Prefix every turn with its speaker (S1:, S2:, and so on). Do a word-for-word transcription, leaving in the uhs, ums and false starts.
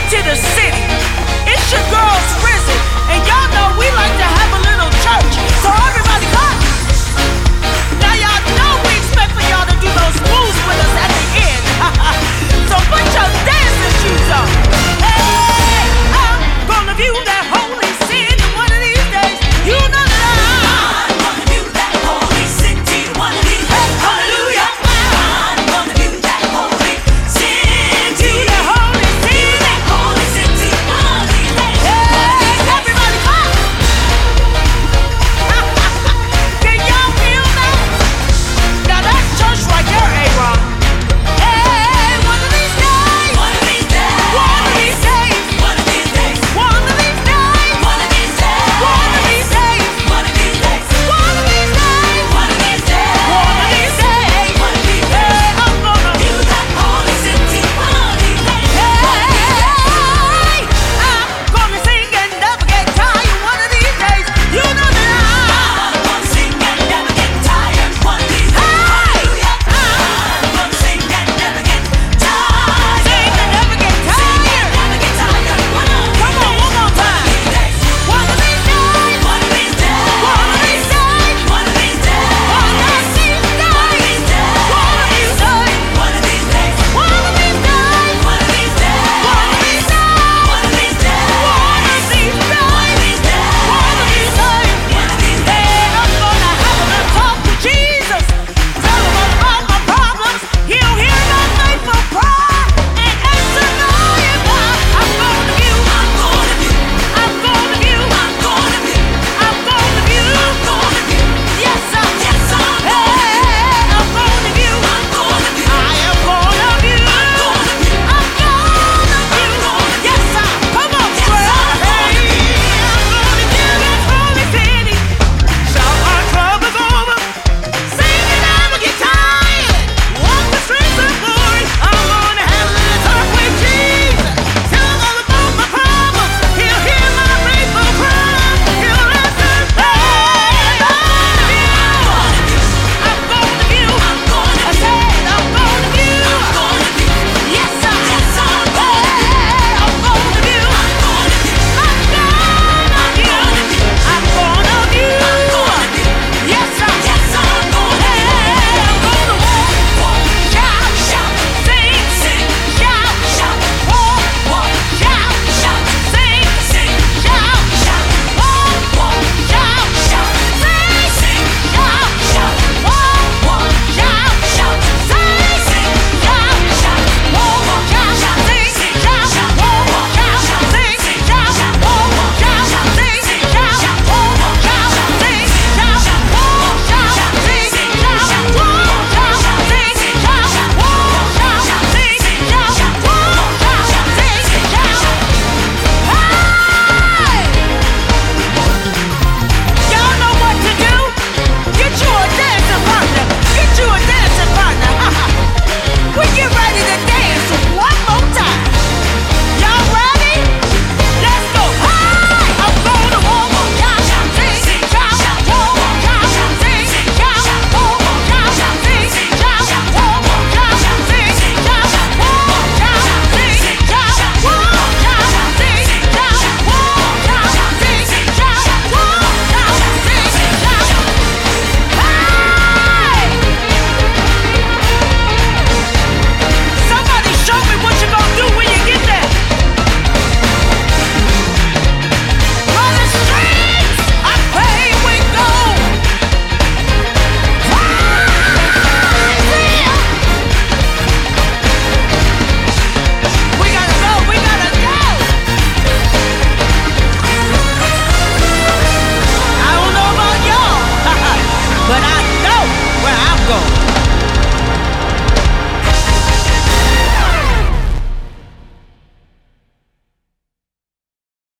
S1: to the city. It's your girl Rizzy, and y'all know we like to have a little church. So everybody clap. Now y'all know we expect for y'all to do those moves with us at the end. So put your dancing shoes on. Hey, I'm gonna view that holy sin one of these days. You know that I'm gonna view that holy city one of these days. Hallelujah. I'm gonna view that holy city. View that holy city. View that holy city one of these days. Hey, everybody clap. Can y'all feel that? Now that's church right there, A-Rock. Hey, one of these days. One of these days. One of these days. One of these days. One of these days. One of these days. One of these days. One of these days. One of these days. One of these days. One of these days. One of these days. Hey, I'm gonna view that holy city one of these days. Hey, I'm gonna sing and never get tired one of these days. You know that I'm gonna sing and never get tired one of these days. Hallelujah. I'm gonna sing and never get tired. Sing and never get tired. Never get tired one of these days. Come on, one more time. One of these days. One of these days. One of these days. One of these days. One of these days. One of these days. One of these days. One of these days. One of these days. One of these days. One of these days. One of these days. One of these days. One of these days. One of these days. One of these days. And I'm gonna have a little talk with Jesus. Tell him all about my problems. He'll hear my faithful cry and answer my cry. I'm gonna view. I'm gonna view. I'm gonna view. I'm gonna view. I'm gonna view. I'm gonna view. Yes, sir. Yes, sir. Hey, I'm gonna view. I'm gonna view. I am gonna view. I'm gonna view. I'm gonna view. Yes, sir. Come on, square. Hey, I'm gonna view this holy city. Shout my troubles over. Sing and never get tired. Walk the streets of glory. I'm gonna have a little talk with Jesus. Tell him all about my problems. He'll hear my faithful cry. He'll answer. Hey, I'm gonna view. I'm gonna view. I said I'm gonna view. I'm gonna view. Yes, sir. Yes, sir. Hey, I'm gonna view. I'm gonna view. I'm gonna view. I'm gonna view. I'm gonna view. Yes, sir. Yes, sir. I'm gonna view. Hey, I'm gonna walk, walk, shout, shout, sing, sing, shout, shout, walk, walk, shout, shout, sing, sing, shout, shout, walk, walk, shout, shout, sing, sing, shout, shout, walk, walk, shout, shout, sing, sing, shout, shout, walk, walk, shout, shout, sing, sing, shout, shout, walk, walk, shout, shout, sing, sing, shout, shout, walk, walk, shout, shout, sing, sing, shout, shout, walk, walk, shout, shout, sing, sing, shout, shout, walk, shout, shout, sing, sing, shout, shout, walk, shout, shout, sing, sing, shout, shout, walk, shout, shout, sing, sing, shout, shout, walk, shout, shout, sing, sing, shout, shout. Hey! Y'all know what to do. Get you a dancing partner. Get you a dancing partner. We get ready to dance one more time. Y'all ready? Let's go. Hey! I'm gonna walk, walk, shout, shout, sing, sing, shout, shout, walk, walk, shout, shout, sing, sing, shout, shout, walk, walk, shout, shout, sing, sing, shout, shout, walk, walk, shout, shout, sing, sing, shout, shout, walk, walk, shout, shout, sing, sing, shout, shout, walk, walk, shout, shout, sing, sing, shout, shout, walk, walk, shout, shout, sing, sing, shout, shout, walk, walk, shout, shout, sing, sing, shout, shout. Hey! Somebody show me what you gonna do when you get there. On the streets, I pray we go. Crazy. We gotta go, we gotta go. I don't know about y'all, but I know where I'm going.